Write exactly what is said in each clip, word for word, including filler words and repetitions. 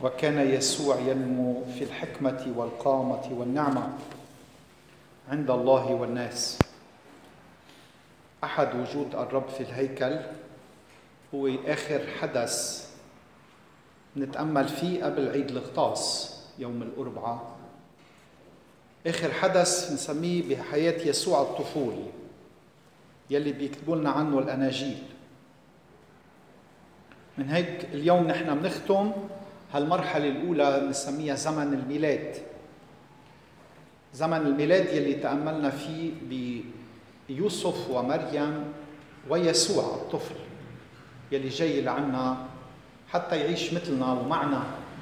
وكان يسوع ينمو في الحكمة والقامة والنعمة عند الله والناس. أحد وجود الرب في الهيكل هو آخر حدث نتأمل فيه قبل عيد الغطاس يوم الأربعاء. آخر حدث نسميه بحياة يسوع الطفولي يلي بيكتبوا لنا عنه الأناجيل. من هيك اليوم نحن بنختم هالمرحلة الأولى نسميها زمن الميلاد. زمن الميلاد يلي تأملنا فيه بيوسف ومريم ويسوع الطفل يلي جاي لعنا حتى يعيش مثلنا ومعنا.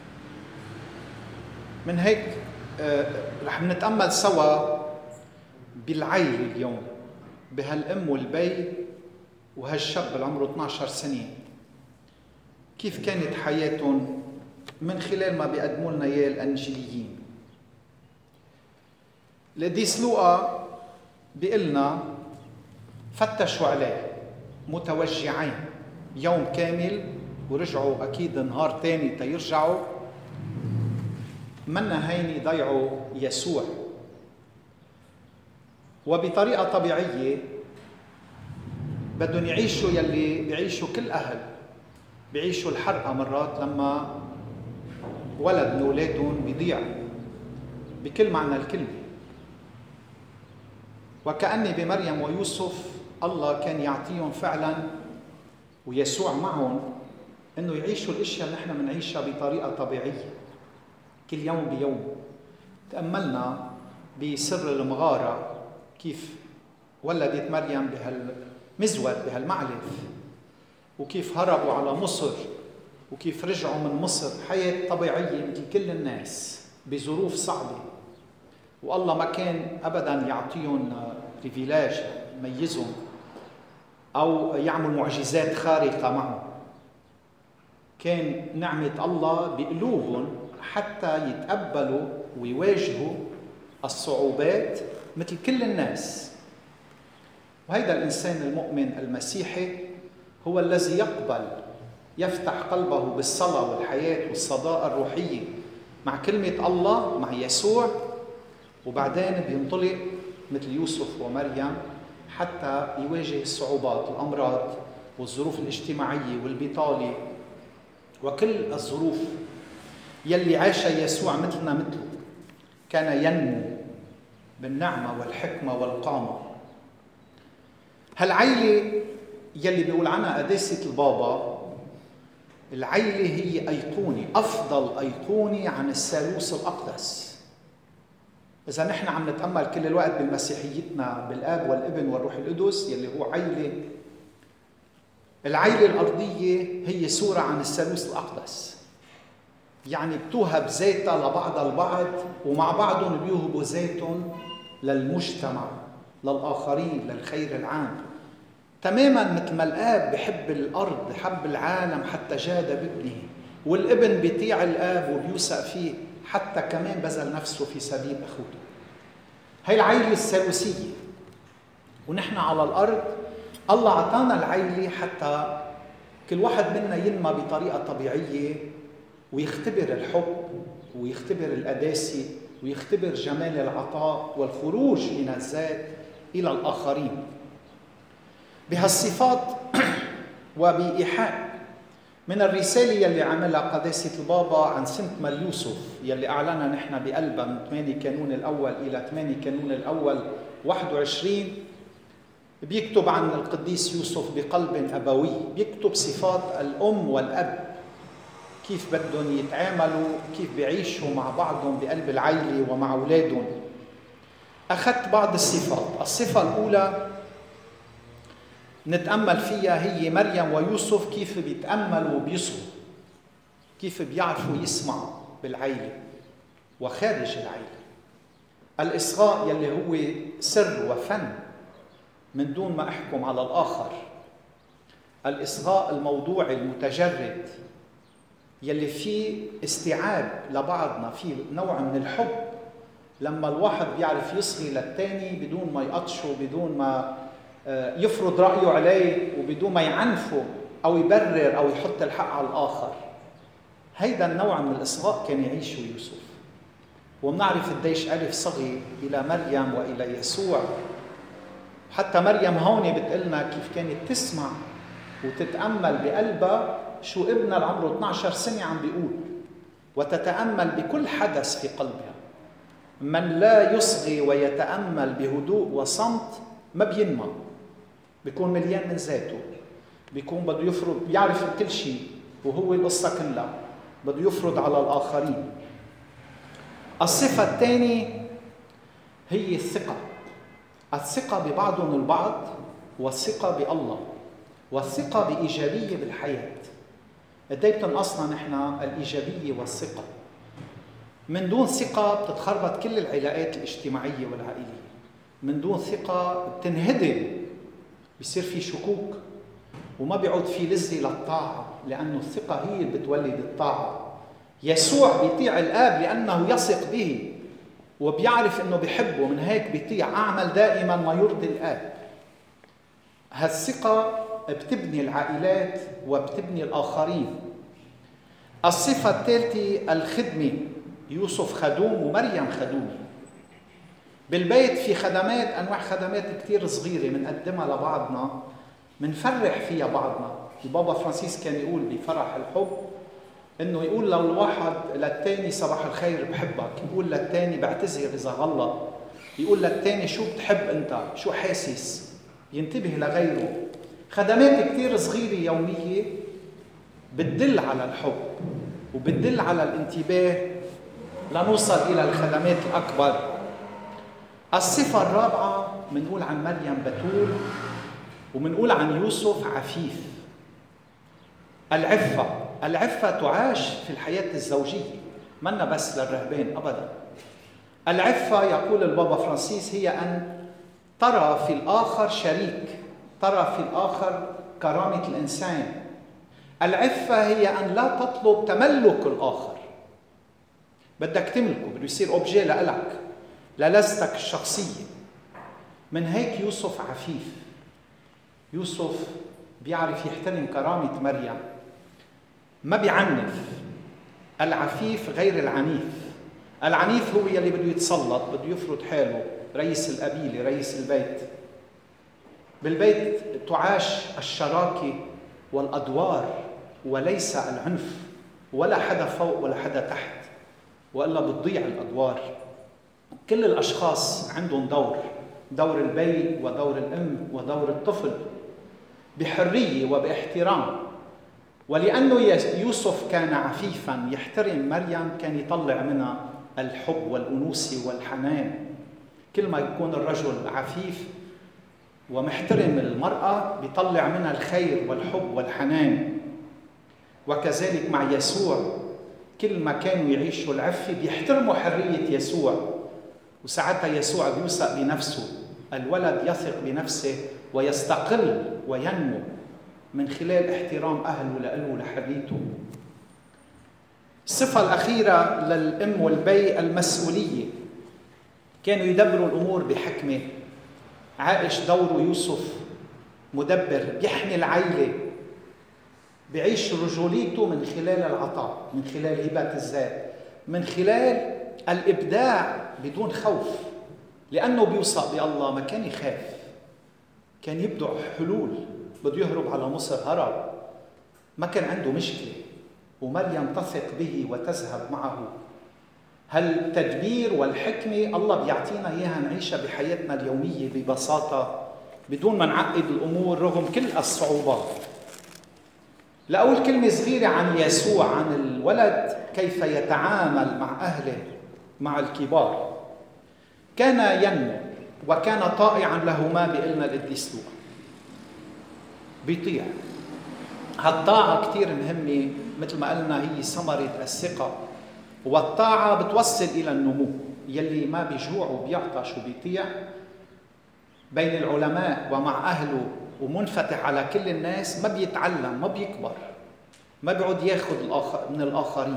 من هيك آه رح نتأمل سوا بالعيل اليوم، بهالأم والبي وهالشاب اللي عمره اثنعش سنة، كيف كانت حياتهم من خلال ما بيقدموا لنا اياه الانجيليين. القديس لوقا بيقلنا فتشوا عليه متوجعين يوم كامل ورجعوا اكيد نهار تاني تيرجعوا، منا هين يضيعوا يسوع. وبطريقه طبيعيه بدهم يعيشوا يلي بيعيشوا كل اهل، بيعيشوا الحرقه مرات لما ولد من اولادهم بيضيع بكل معنى الكلمه. وكأني بمريم ويوسف الله كان يعطيهم فعلا ويسوع معهم انه يعيشوا الاشياء اللي نحن بنعيشها بطريقه طبيعيه كل يوم بيوم. تأملنا بسر المغاره كيف ولدت مريم بهالمزود بهالمعلف، وكيف هربوا على مصر، وكيف رجعوا من مصر حياة طبيعية مثل كل الناس بظروف صعبة. والله ما كان أبداً يعطيهم بريفيلاج يميزهم أو يعمل معجزات خارقة معهم. كان نعمة الله بقلوبهم حتى يتقبلوا ويواجهوا الصعوبات مثل كل الناس. وهذا الإنسان المؤمن المسيحي هو الذي يقبل يفتح قلبه بالصلاة والحياة والصداقة الروحية مع كلمة الله مع يسوع، وبعدين بينطلق مثل يوسف ومريم حتى يواجه الصعوبات، الأمراض والظروف الاجتماعية والبطالة وكل الظروف يلي عاش يسوع مثلنا مثله. كان ينمو بالنعمة والحكمة والقامة. هالعيلة يلي بيقول عنها قداسة البابا، العيلة هي أيقونة، أفضل أيقونة عن الثالوث الأقدس. إذا نحن عم نتأمل كل الوقت بمسيحيتنا بالآب والابن والروح القدس يلي هو عيلة، العيلة الأرضية هي صورة عن الثالوث الأقدس، يعني بتوهب ذاتها لبعض البعض ومع بعضهم بيوهبوا ذاتهم للمجتمع للآخرين للخير العام. تماماً مثل ما الآب بحب الأرض بحب العالم حتى جاد بابنه، والابن بيطيع الآب وبيوثق فيه حتى كمان بذل نفسه في سبيل أخوته. هاي العيلة الثالوثية، ونحن على الأرض الله عطانا العيلة حتى كل واحد منا ينمى بطريقة طبيعية ويختبر الحب ويختبر القداسة ويختبر جمال العطاء والخروج من الذات إلى الآخرين. بهالصفات وبإيحاء من الرسالة يلي عملها قداسة البابا عن سنة مليوسف يلي أعلنها نحن بقلبها من ثمانية كانون الأول إلى ثمانية كانون الأول واحد وعشرين، بيكتب عن القديس يوسف بقلب أبوي، بيكتب صفات الأم والأب كيف بدهم يتعاملوا، كيف بيعيشوا مع بعضهم بقلب العائلة ومع أولادهم. أخذت بعض الصفات. الصفة الأولى نتأمل فيها هي مريم ويوسف كيف بيتأملوا وبيصغوا، كيف بيعرفوا يسمعوا بالعيلة وخارج العيلة. الإصغاء يلي هو سر وفن من دون ما أحكم على الآخر. الإصغاء الموضوعي المتجرد يلي فيه استيعاب لبعضنا، فيه نوع من الحب لما الواحد بيعرف يصغي للتاني بدون ما يقطشه، بدون ما يفرض رأيه عليه، وبدون ما يعنفه أو يبرر أو يحط الحق على الآخر. هيدا النوع من الإصغاء كان يعيشه يوسف. وبنعرف قديش ألف صغي إلى مريم وإلى يسوع. حتى مريم هون بتقلنا كيف كانت تسمع وتتأمل بقلبها شو ابنها اللي عمره اثنعش سنة عم بيقول، وتتأمل بكل حدث في قلبها. من لا يصغي ويتأمل بهدوء وصمت ما بينمى، بيكون مليان من ذاته، بيكون بده يفرض، بيعرف كل شيء وهو القصة كلها بده يفرض على الآخرين. الصفة الثانية هي الثقة، الثقة ببعضهم البعض، والثقة بالله، والثقة بإيجابية بالحياة. قد ايه بتنقصنا نحن الإيجابية والثقة؟ من دون ثقة بتتخربط كل العلاقات الاجتماعية والعائلية. من دون ثقة بتنهدم، بيصير في شكوك وما بيعود في لذة للطاعة، لأنه الثقة هي اللي بتولد الطاعة. يسوع بيطيع الآب لأنه يثق به وبيعرف أنه بيحبه، من هيك بيطيع. أعمل دائما ما يرضي الآب. هالثقة بتبني العائلات وبتبني الآخرين. الصفة الثالثة الخدمة. يوسف خدوم ومريم خدومة. بالبيت في خدمات، أنواع خدمات كتير صغيرة منقدمها لبعضنا، منفرح فيها بعضنا. البابا فرانسيس كان يقول بفرح الحب إنه يقول لو الواحد للتاني صباح الخير بحبك، يقول للتاني بعتذر إذا غلط، يقول للتاني شو بتحب أنت، شو حاسس، ينتبه لغيره. خدمات كتير صغيرة يومية بتدل على الحب وبتدل على الانتباه لنوصل إلى الخدمات الأكبر. الصفة الرابعة منقول عن مريم بتول، ومنقول عن يوسف عفيف. العفة، العفة تعاش في الحياة الزوجية، منا بس للرهبان أبدا. العفة يقول البابا فرانسيس هي أن ترى في الآخر شريك، ترى في الآخر كرامة الإنسان. العفة هي أن لا تطلب تملك الآخر، بدك تملكه، بده يصير أوبجي لإلك للذتك الشخصية. من هيك يوسف عفيف. يوسف بيعرف يحترم كرامة مريم، ما بيعنف. العفيف غير العنيف. العنيف هو يلي بده يتسلط، بده يفرض حاله، رئيس القبيلة، رئيس البيت. بالبيت تعاش الشراكة والأدوار وليس العنف، ولا حدا فوق ولا حدا تحت، وإلا بتضيع الأدوار. كل الأشخاص عندهم دور، دور البي ودور الأم ودور الطفل، بحرية وباحترام. ولأنه يوسف كان عفيفاً يحترم مريم، كان يطلع منها الحب والأنوثة والحنان. كل ما يكون الرجل عفيف ومحترم المرأة بيطلع منها الخير والحب والحنان. وكذلك مع يسوع، كل ما كانوا يعيشوا العفة بيحترموا حرية يسوع، وساعتها يسوع بيوثق بنفسه. الولد يثق بنفسه ويستقل وينمو من خلال احترام أهله لأله لحريته. الصفة الأخيرة للأم والبي المسؤولية. كانوا يدبروا الأمور بحكمة. عائش دوره يوسف مدبر، بيحمي العائلة، بيعيش رجوليته من خلال العطاء، من خلال هبة الذات، من خلال الإبداع بدون خوف. لأنه بيوثق بالله ما كان يخاف، كان يبدع حلول. بده يهرب على مصر هرب، ما كان عنده مشكلة. ومريم تثق به وتذهب معه. هالتدبير والحكمة الله بيعطينا إياها نعيشها بحياتنا اليومية ببساطة، بدون ما نعقد الأمور رغم كل الصعوبات. لأول كلمة صغيرة عن يسوع، عن الولد كيف يتعامل مع أهله، مع الكبار. كان ينمو وكان طائعا لهما، بقلنا القديس لوقا بيطيع. هالطاعة كتير مهمة، مثل ما قلنا هي ثمرة الثقة، والطاعة بتوصل إلى النمو. يلي ما بيجوع وبيعطش وبيطيع بين العلماء ومع أهله ومنفتح على كل الناس، ما بيتعلم، ما بيكبر، ما بيعود ياخد من الآخرين.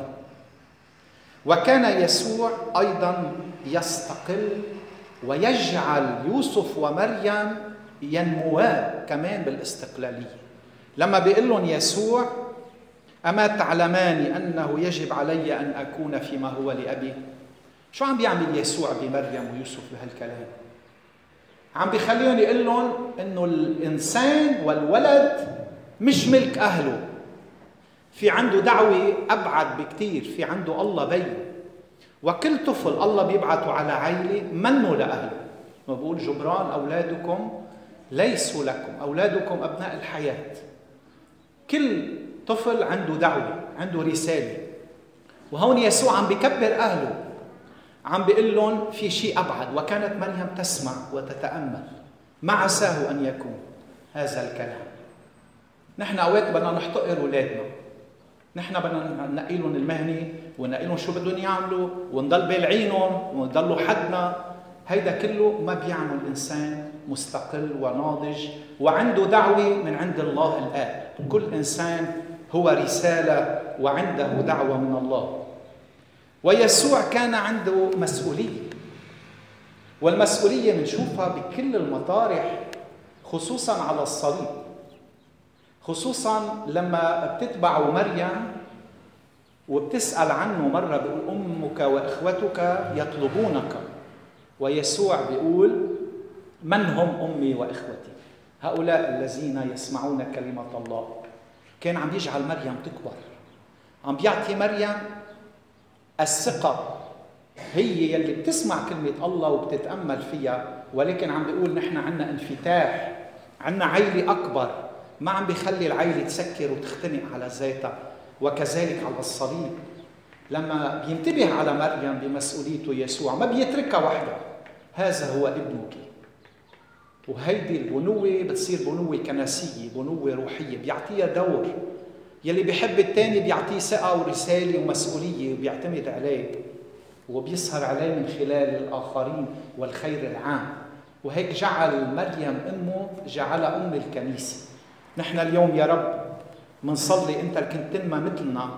وكان يسوع أيضا يستقل ويجعل يوسف ومريم ينموان كمان بالاستقلالية. لما بيقول لهم يسوع أما تعلمان أنه يجب علي أن أكون فيما هو لأبي؟ شو عم بيعمل يسوع بمريم ويوسف بهالكلام؟ عم بيخليهم يقول لهم إنه الإنسان والولد مش ملك أهله، في عنده دعوة أبعد بكتير، في عنده الله بي، وكل طفل الله بيبعته على عائلة منه لأهله. ما بقول جبران أولادكم ليسوا لكم، أولادكم أبناء الحياة. كل طفل عنده دعوة، عنده رسالة. وهون يسوع عم بيكبر أهله، عم بيقول لهم في شيء أبعد. وكانت مريم تسمع وتتأمل، ما عساه أن يكون هذا الكلام. نحن أوقات بدنا نحتقر أولادنا، نحن بدنا ننقي لهم المهنة وننقي لهم شو بدهم يعملوا ونضل بالعينهم ونضلوا حدنا. هيدا كله ما بيعمل الإنسان مستقل وناضج وعنده دعوة من عند الله الآب. كل إنسان هو رسالة وعنده دعوة من الله. ويسوع كان عنده مسؤولية، والمسؤولية بنشوفها بكل المطارح، خصوصا على الصليب، خصوصا لما بتتبعوا مريم وبتسأل عنه. مرة بيقول أمك وإخوتك يطلبونك، ويسوع بيقول من هم أمي وإخوتي؟ هؤلاء الذين يسمعون كلمة الله. كان عم يجعل مريم تكبر، عم بيعطي مريم الثقة، هي يلي بتسمع كلمة الله وبتتأمل فيها، ولكن عم بيقول نحن عنا انفتاح، عنا عيلة أكبر، ما عم بيخلي العيلة تسكر وتختنق على ذاتها. وكذلك على الصليب لما بينتبه على مريم بمسؤوليته يسوع ما بيتركها وحدها، هذا هو ابنك. وهيدي البنوة بتصير بنوة كنسية، بنوة روحية، بيعطيها دور. يلي بيحب التاني بيعطيه ثقة ورسالة ومسؤولية وبيعتمد عليه وبيسهر عليه من خلال الآخرين والخير العام. وهيك جعل مريم أمه، جعلها أم الكنيسة. نحن اليوم يا رب منصلي أنت كنت تنمى مثلنا،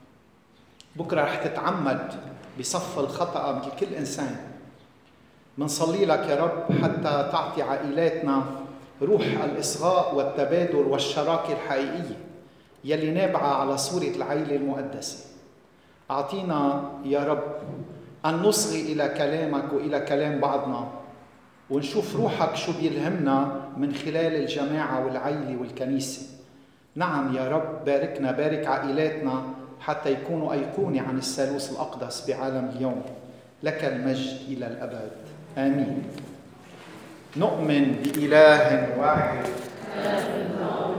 بكرة رح تتعمد بصف الخطأ من كل إنسان. منصلي لك يا رب حتى تعطي عائلاتنا روح الإصغاء والتبادل والشراكة الحقيقية يلي نابعة على صورة العائلة المقدسة. أعطينا يا رب أن نصغي إلى كلامك وإلى كلام بعضنا، ونشوف روحك شو بيلهمنا من خلال الجماعة والعائلة والكنيسة. نعم يا رب، باركنا، بارك عائلاتنا حتى يكونوا أيقونة عن الثالوث الأقدس بعالم اليوم. لك المجد إلى الأبد، آمين. نؤمن بإله واحد